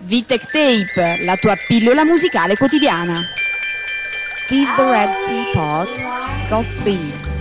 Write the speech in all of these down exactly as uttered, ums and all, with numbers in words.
Vitek Tape, la tua pillola musicale quotidiana. Did the Red Sea Part, Ghost Thieves.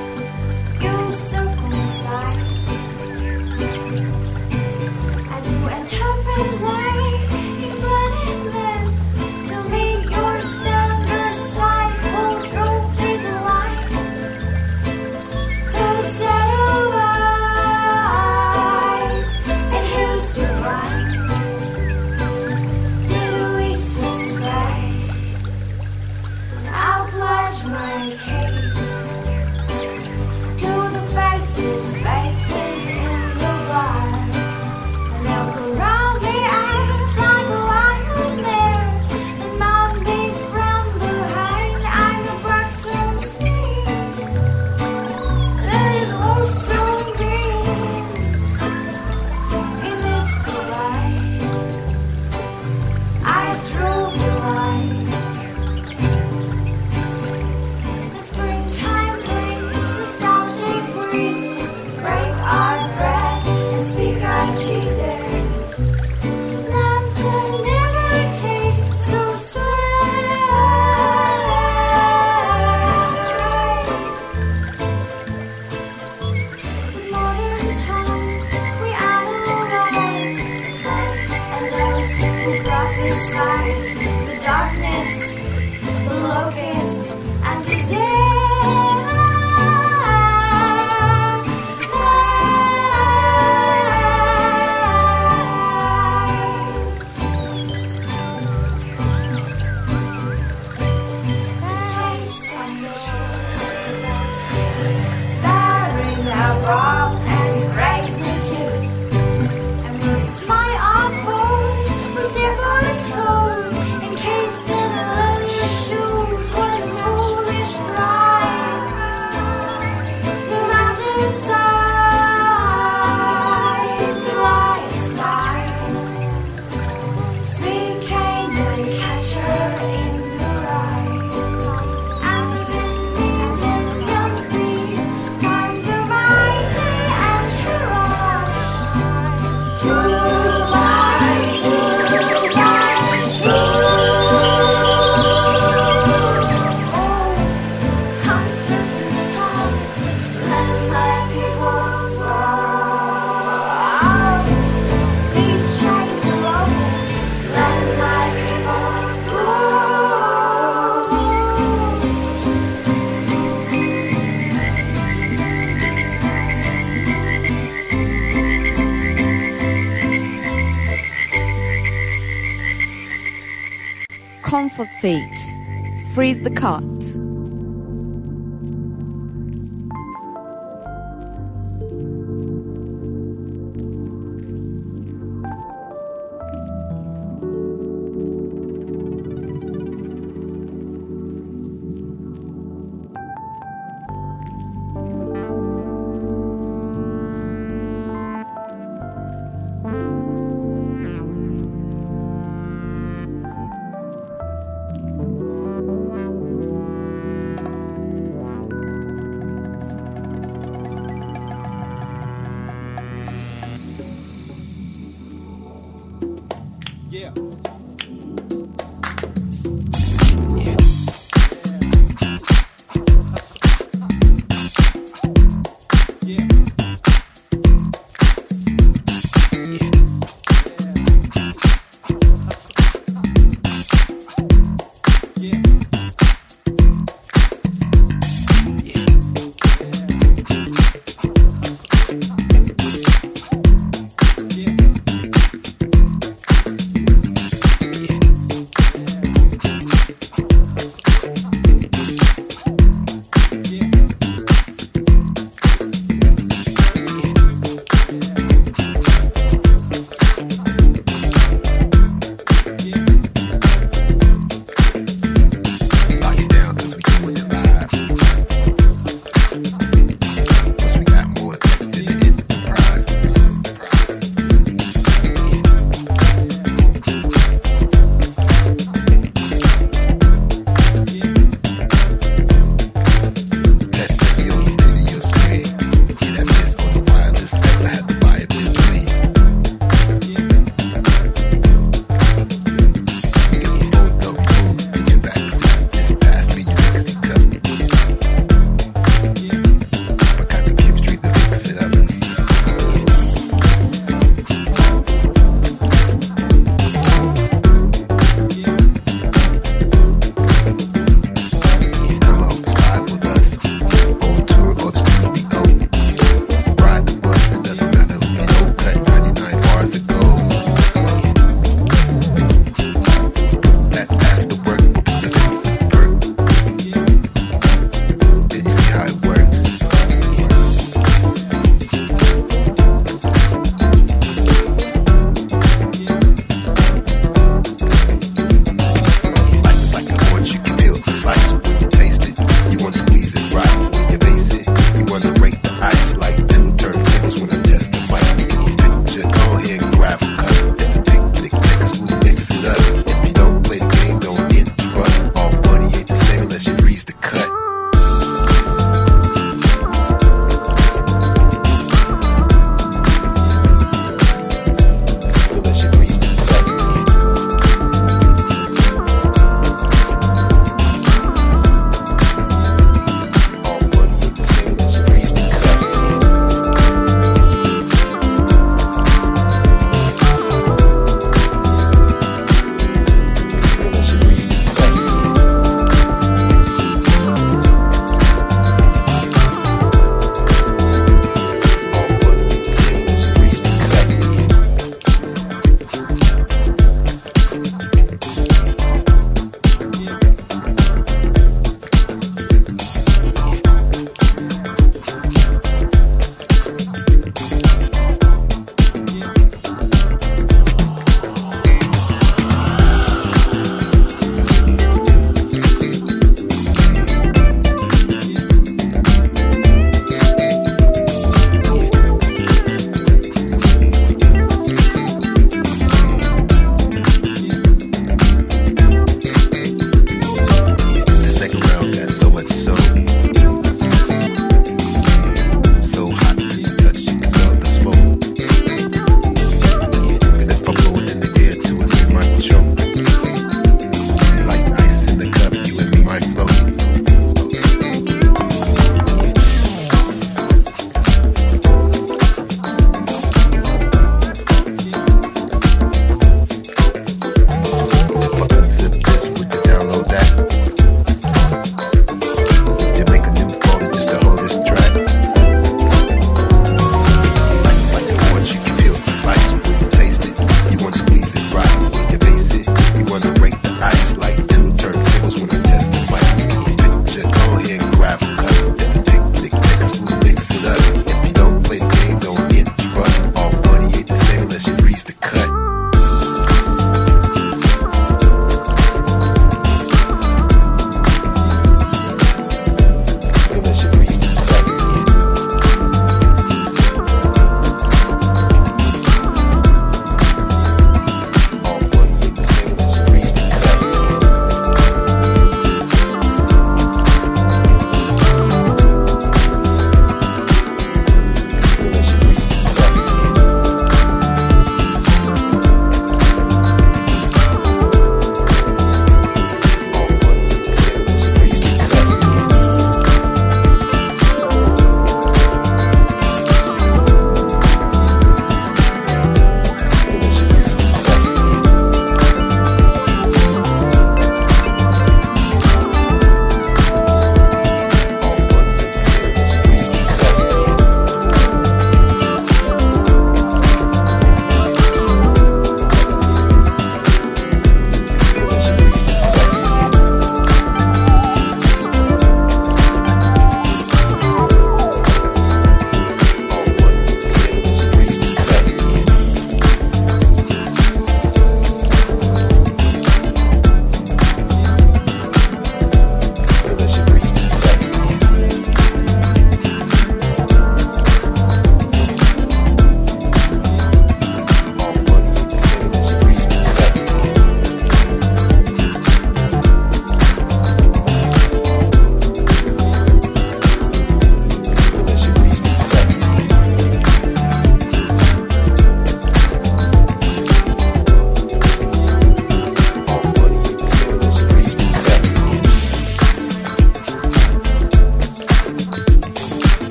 Comfort Fate, Freeze the Cut.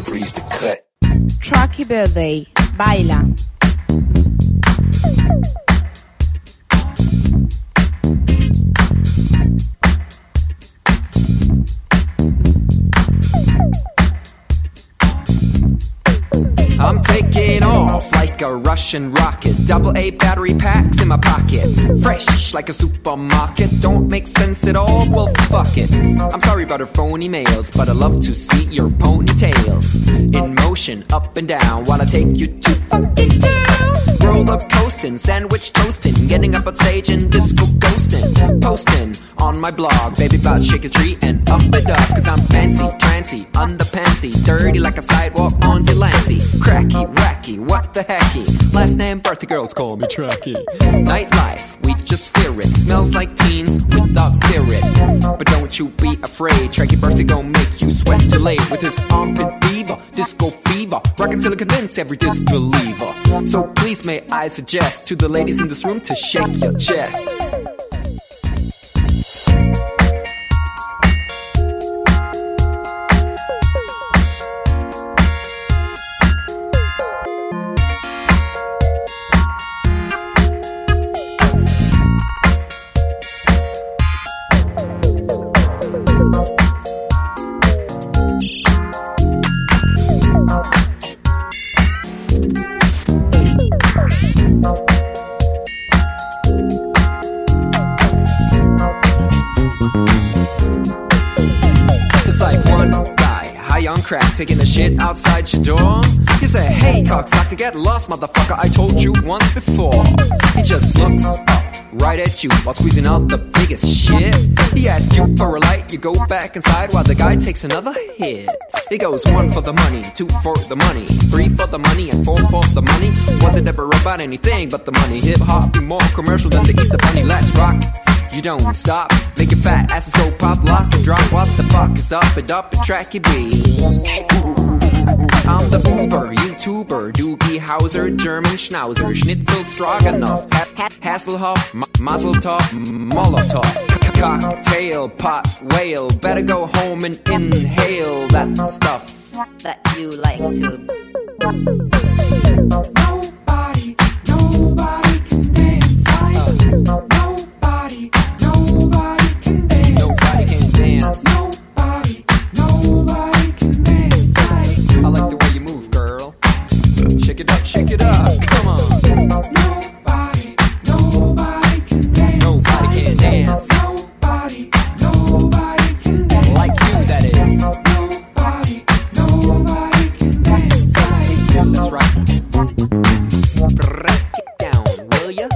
freeze the cut. Truckee Birthday, Baila. I'm taking off like a Russian rocket. Double A battery packs in my pocket. Fresh like a supermarket. Don't make sense at all, well fuck it. I'm sorry about her phony mails, but I love to see your ponytails in motion, up and down, while I take you to fucking town. Roll up coasting, sandwich toasting, getting up on stage and disco ghosting. Posting on my blog, baby about shake a tree and up it up. Cause I'm fancy, trancy, underpantsy, dirty like a sidewalk on Delancey. Cracky, wacky, what the hecky? Last name, birthday girls call me Tracky. Nightlife, we just fear it. Smells like teens without spirit. But don't you be afraid, Tracky birthday gon' make you sweat till late. With his armpit fever, disco fever, rockin' till it convince every disbeliever. So please may I suggest to the ladies in this room to shake your chest. Crack, taking a shit outside your door. You say, hey cocksucker, get lost motherfucker, I told you once before. He just looks up right at you while squeezing out the biggest shit. He asks you for a light, you go back inside while the guy takes another hit. It goes one for the money, two for the money, three for the money, and four for the money. Wasn't ever about anything but the money. Hip hop be more commercial than the Easter Bunny. Let's rock. You don't stop, make your fat asses go pop, lock and drop. What the fuck is up and up and Tracky B? I'm the Uber, YouTuber, Doogie Howser, German Schnauzer, Schnitzel Stroganoff, ha- ha- Hasselhoff, M- Mazel Tov, Molotov, C- cocktail, pot, whale. Better go home and inhale that stuff that you like to. Nobody, nobody can dance like uh. Nobody, nobody can dance. Nobody can dance. Nobody, nobody can dance like. I like the way you move, girl. Shake it up, shake it up. Come on. Nobody, nobody can dance. Nobody can dance. Nobody, nobody can dance. Like you, that is. Nobody, nobody can dance like. That's right. Break it down, will ya?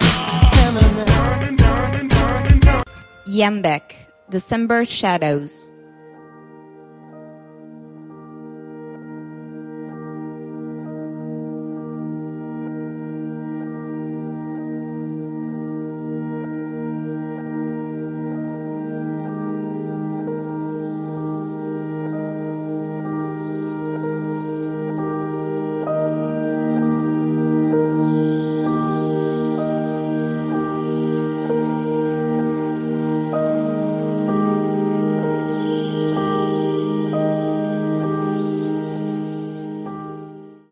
Yambek, December Shadows.